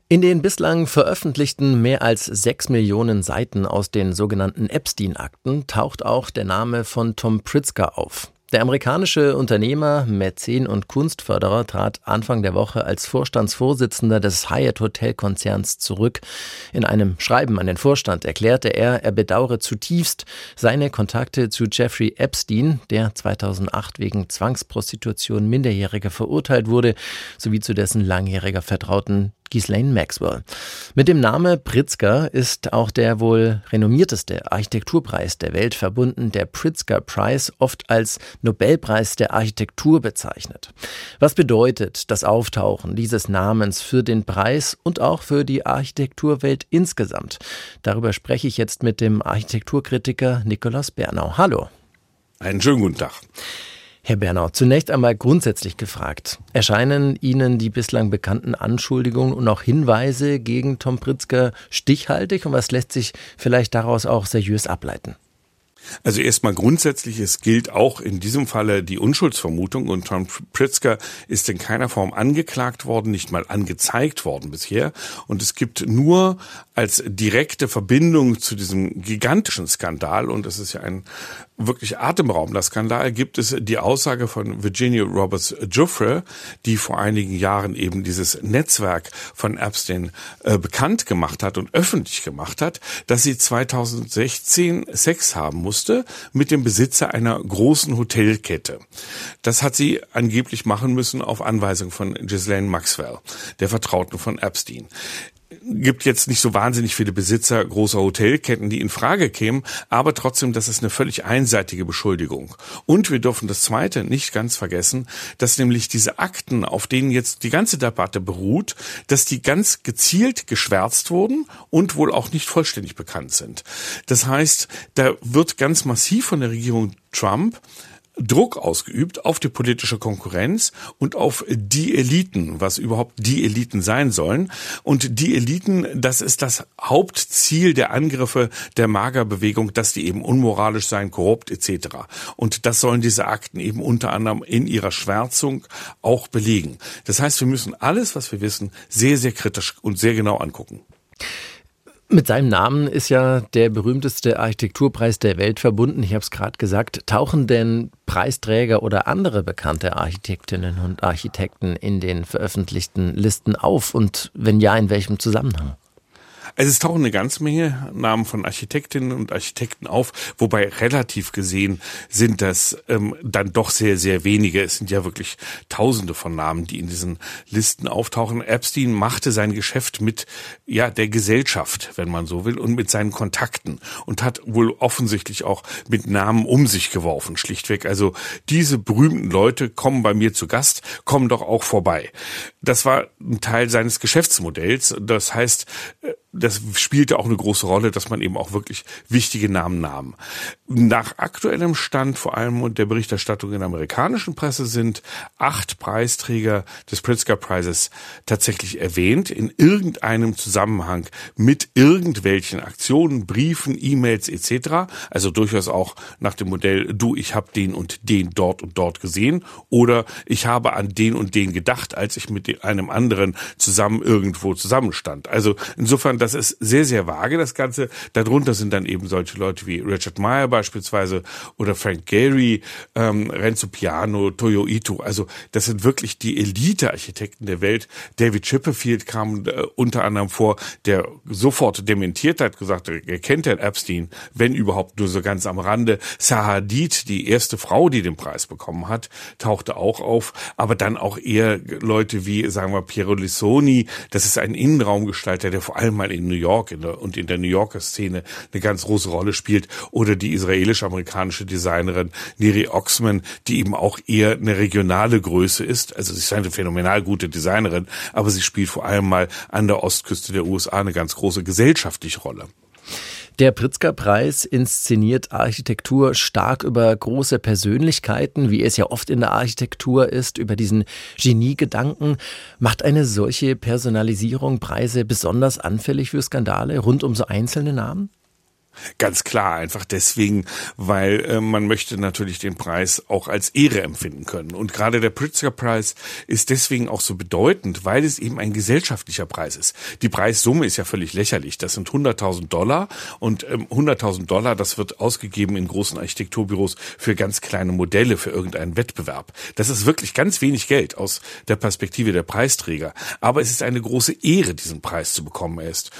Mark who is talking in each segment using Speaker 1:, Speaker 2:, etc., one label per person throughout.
Speaker 1: In den bislang veröffentlichten mehr als 6 Millionen Seiten aus den sogenannten Epstein-Akten taucht auch der Name von Tom Pritzker auf. Der amerikanische Unternehmer, Mäzen und Kunstförderer trat Anfang der Woche als Vorstandsvorsitzender des Hyatt-Hotel-Konzerns zurück. In einem Schreiben an den Vorstand erklärte er bedauere zutiefst seine Kontakte zu Jeffrey Epstein, der 2008 wegen Zwangsprostitution Minderjähriger verurteilt wurde, sowie zu dessen langjähriger Vertrauten Ghislaine Maxwell. Mit dem Namen Pritzker ist auch der wohl renommierteste Architekturpreis der Welt verbunden, der Pritzker Prize, oft als Nobelpreis der Architektur bezeichnet. Was bedeutet das Auftauchen dieses Namens für den Preis und auch für die Architekturwelt insgesamt? Darüber spreche ich jetzt mit dem Architekturkritiker Nikolaus Bernau. Hallo.
Speaker 2: Einen schönen guten Tag.
Speaker 1: Herr Bernau, zunächst einmal grundsätzlich gefragt. Erscheinen Ihnen die bislang bekannten Anschuldigungen und auch Hinweise gegen Tom Pritzker stichhaltig und was lässt sich vielleicht daraus auch seriös ableiten?
Speaker 2: Also erstmal grundsätzlich, es gilt auch in diesem Falle die Unschuldsvermutung und Tom Pritzker ist in keiner Form angeklagt worden, nicht mal angezeigt worden bisher. Und es gibt nur als direkte Verbindung zu diesem gigantischen Skandal, und es ist ja ein wirklich atemberaubender Skandal, gibt es die Aussage von Virginia Roberts Giuffre, die vor einigen Jahren eben dieses Netzwerk von Epstein bekannt gemacht hat und öffentlich gemacht hat, dass sie 2016 Sex haben musste mit dem Besitzer einer großen Hotelkette. Das hat sie angeblich machen müssen auf Anweisung von Ghislaine Maxwell, der Vertrauten von Epstein. Gibt jetzt nicht so wahnsinnig viele Besitzer großer Hotelketten, die in Frage kämen, aber trotzdem, das ist eine völlig einseitige Beschuldigung. Und wir dürfen das Zweite nicht ganz vergessen, dass nämlich diese Akten, auf denen jetzt die ganze Debatte beruht, dass die ganz gezielt geschwärzt wurden und wohl auch nicht vollständig bekannt sind. Das heißt, da wird ganz massiv von der Regierung Trump Druck ausgeübt auf die politische Konkurrenz und auf die Eliten, was überhaupt die Eliten sein sollen. Und die Eliten, das ist das Hauptziel der Angriffe der MAGA-Bewegung, dass die eben unmoralisch seien, korrupt etc. Und das sollen diese Akten eben unter anderem in ihrer Schwärzung auch belegen. Das heißt, wir müssen alles, was wir wissen, sehr, sehr kritisch und sehr genau angucken.
Speaker 1: Mit seinem Namen ist ja der berühmteste Architekturpreis der Welt verbunden. Ich habe es gerade gesagt. Tauchen denn Preisträger oder andere bekannte Architektinnen und Architekten in den veröffentlichten Listen auf? Und wenn ja, in welchem Zusammenhang?
Speaker 2: Also es tauchen eine ganze Menge Namen von Architektinnen und Architekten auf, wobei relativ gesehen sind das dann doch sehr, sehr wenige. Es sind ja wirklich Tausende von Namen, die in diesen Listen auftauchen. Epstein machte sein Geschäft mit der Gesellschaft, wenn man so will, und mit seinen Kontakten und hat wohl offensichtlich auch mit Namen um sich geworfen, schlichtweg. Also diese berühmten Leute kommen bei mir zu Gast, kommen doch auch vorbei. Das war ein Teil seines Geschäftsmodells. Das heißt, das spielte auch eine große Rolle, dass man eben auch wirklich wichtige Namen nahm. Nach aktuellem Stand, vor allem und der Berichterstattung in der amerikanischen Presse, sind 8 Preisträger des Pritzker Prizes tatsächlich erwähnt, in irgendeinem Zusammenhang mit irgendwelchen Aktionen, Briefen, E-Mails etc. Also durchaus auch nach dem Modell, ich habe den und den dort und dort gesehen oder ich habe an den und den gedacht, als ich mit einem anderen zusammen irgendwo zusammenstand. Also insofern, das ist sehr, sehr vage, das Ganze. Darunter sind dann eben solche Leute wie Richard Meyer beispielsweise oder Frank Gehry, Renzo Piano, Toyo Ito. Also das sind wirklich die Elite-Architekten der Welt. David Chipperfield kam unter anderem vor, der sofort dementiert hat, gesagt, er kennt Herrn Epstein, wenn überhaupt nur so ganz am Rande. Zaha Hadid, die erste Frau, die den Preis bekommen hat, tauchte auch auf. Aber dann auch eher Leute wie, sagen wir, Piero Lissoni. Das ist ein Innenraumgestalter, der vor allem mal in New York und in der New Yorker Szene eine ganz große Rolle spielt. Oder die israelisch-amerikanische Designerin Neri Oxman, die eben auch eher eine regionale Größe ist. Also sie ist eine phänomenal gute Designerin, aber sie spielt vor allem mal an der Ostküste der USA eine ganz große gesellschaftliche Rolle.
Speaker 1: Der Pritzker-Preis inszeniert Architektur stark über große Persönlichkeiten, wie es ja oft in der Architektur ist, über diesen Geniegedanken. Macht eine solche Personalisierung Preise besonders anfällig für Skandale rund um so einzelne Namen?
Speaker 2: Ganz klar, einfach deswegen, weil man möchte natürlich den Preis auch als Ehre empfinden können. Und gerade der Pritzker-Preis ist deswegen auch so bedeutend, weil es eben ein gesellschaftlicher Preis ist. Die Preissumme ist ja völlig lächerlich. Das sind $100.000 und $100.000, das wird ausgegeben in großen Architekturbüros für ganz kleine Modelle, für irgendeinen Wettbewerb. Das ist wirklich ganz wenig Geld aus der Perspektive der Preisträger. Aber es ist eine große Ehre, diesen Preis zu bekommen. Er ist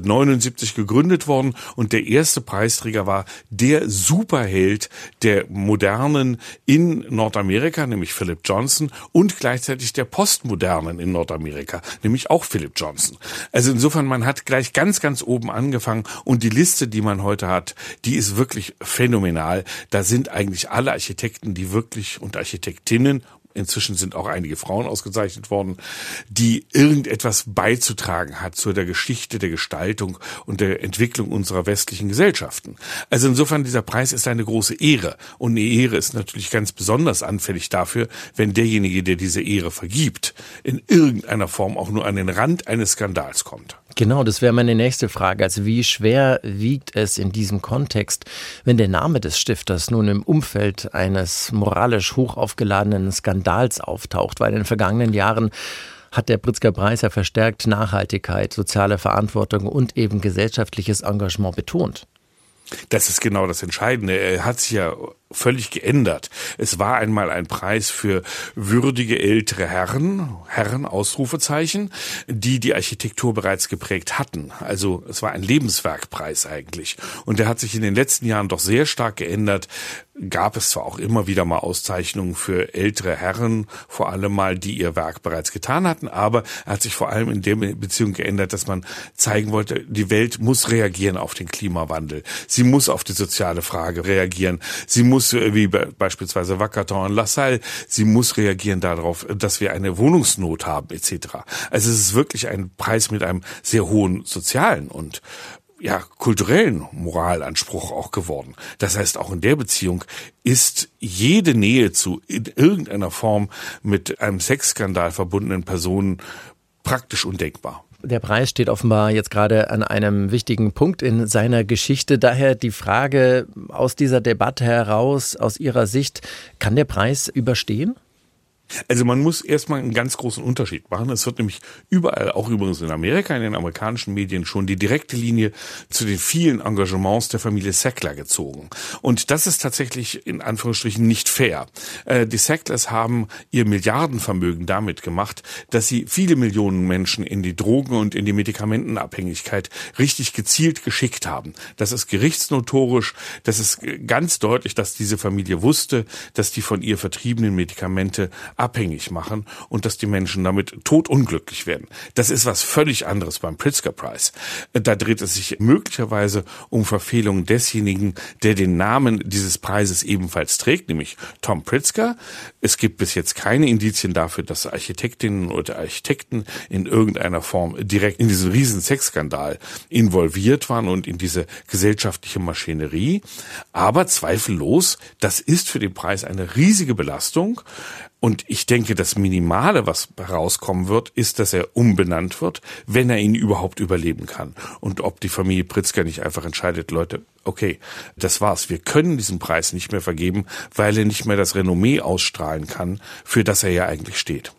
Speaker 2: 1979 gegründet worden und der erste Preisträger war der Superheld der Modernen in Nordamerika, nämlich Philip Johnson, und gleichzeitig der Postmodernen in Nordamerika, nämlich auch Philip Johnson. Also insofern, man hat gleich ganz, ganz oben angefangen und die Liste, die man heute hat, die ist wirklich phänomenal. Da sind eigentlich alle Architekten, die wirklich und Architektinnen, inzwischen sind auch einige Frauen ausgezeichnet worden, die irgendetwas beizutragen hat zu der Geschichte, der Gestaltung und der Entwicklung unserer westlichen Gesellschaften. Also insofern, dieser Preis ist eine große Ehre. Und eine Ehre ist natürlich ganz besonders anfällig dafür, wenn derjenige, der diese Ehre vergibt, in irgendeiner Form auch nur an den Rand eines Skandals kommt.
Speaker 1: Genau, das wäre meine nächste Frage. Also wie schwer wiegt es in diesem Kontext, wenn der Name des Stifters nun im Umfeld eines moralisch hoch aufgeladenen Skandals auftaucht? Weil in den vergangenen Jahren hat der Pritzker-Preis ja verstärkt Nachhaltigkeit, soziale Verantwortung und eben gesellschaftliches Engagement betont.
Speaker 2: Das ist genau das Entscheidende. Er hat sich ja völlig geändert. Es war einmal ein Preis für würdige ältere Herren, Ausrufezeichen, die Architektur bereits geprägt hatten. Also es war ein Lebenswerkpreis eigentlich. Und der hat sich in den letzten Jahren doch sehr stark geändert. Gab es zwar auch immer wieder mal Auszeichnungen für ältere Herren, vor allem mal, die ihr Werk bereits getan hatten, aber er hat sich vor allem in der Beziehung geändert, dass man zeigen wollte, die Welt muss reagieren auf den Klimawandel. Sie muss auf die soziale Frage reagieren. Sie muss, wie beispielsweise Vacatons und Lassalle, sie muss reagieren darauf, dass wir eine Wohnungsnot haben, etc. Also es ist wirklich ein Preis mit einem sehr hohen sozialen und kulturellen Moralanspruch auch geworden. Das heißt, auch in der Beziehung ist jede Nähe zu in irgendeiner Form mit einem Sexskandal verbundenen Personen praktisch undenkbar.
Speaker 1: Der Preis steht offenbar jetzt gerade an einem wichtigen Punkt in seiner Geschichte. Daher die Frage aus dieser Debatte heraus, aus Ihrer Sicht, kann der Preis überstehen?
Speaker 2: Also man muss erstmal einen ganz großen Unterschied machen. Es wird nämlich überall, auch übrigens in Amerika, in den amerikanischen Medien schon die direkte Linie zu den vielen Engagements der Familie Sackler gezogen. Und das ist tatsächlich in Anführungsstrichen nicht fair. Die Sacklers haben ihr Milliardenvermögen damit gemacht, dass sie viele Millionen Menschen in die Drogen- und in die Medikamentenabhängigkeit richtig gezielt geschickt haben. Das ist gerichtsnotorisch. Das ist ganz deutlich, dass diese Familie wusste, dass die von ihr vertriebenen Medikamente abhängig machen und dass die Menschen damit todunglücklich werden. Das ist was völlig anderes beim Pritzker-Preis. Da dreht es sich möglicherweise um Verfehlungen desjenigen, der den Namen dieses Preises ebenfalls trägt, nämlich Tom Pritzker. Es gibt bis jetzt keine Indizien dafür, dass Architektinnen oder Architekten in irgendeiner Form direkt in diesen riesen Sexskandal involviert waren und in diese gesellschaftliche Maschinerie. Aber zweifellos, das ist für den Preis eine riesige Belastung. Und ich denke, das Minimale, was herauskommen wird, ist, dass er umbenannt wird, wenn er ihn überhaupt überleben kann. Und ob die Familie Pritzker nicht einfach entscheidet, Leute, okay, das war's. Wir können diesen Preis nicht mehr vergeben, weil er nicht mehr das Renommee ausstrahlen kann, für das er ja eigentlich steht.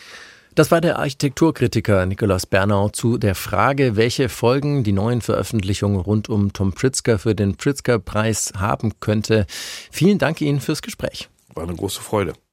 Speaker 1: Das war der Architekturkritiker Nikolaus Bernau zu der Frage, welche Folgen die neuen Veröffentlichungen rund um Tom Pritzker für den Pritzker-Preis haben könnte. Vielen Dank Ihnen fürs Gespräch.
Speaker 2: War eine große Freude.